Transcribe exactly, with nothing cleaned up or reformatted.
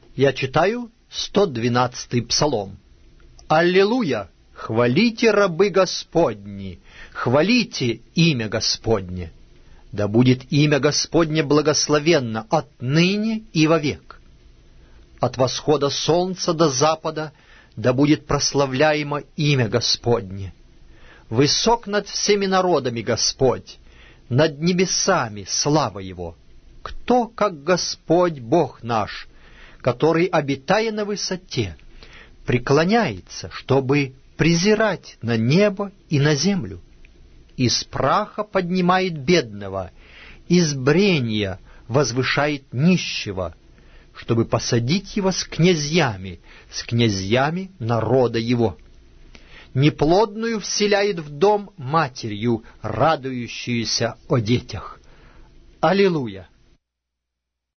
Я читаю сто двенадцатый псалом. Аллилуйя! Хвалите, рабы Господни, хвалите имя Господне. Да будет имя Господне благословенно отныне и вовек. От восхода солнца до запада да будет прославляемо имя Господне. Высок над всеми народами Господь, над небесами слава Его. Кто, как Господь Бог наш, который, обитая на высоте, преклоняется, чтобы презирать на небо и на землю? Из праха поднимает бедного, из брения возвышает нищего, чтобы посадить его с князьями, с князьями народа его. Неплодную вселяет в дом матерью, радующуюся о детях. Аллилуйя!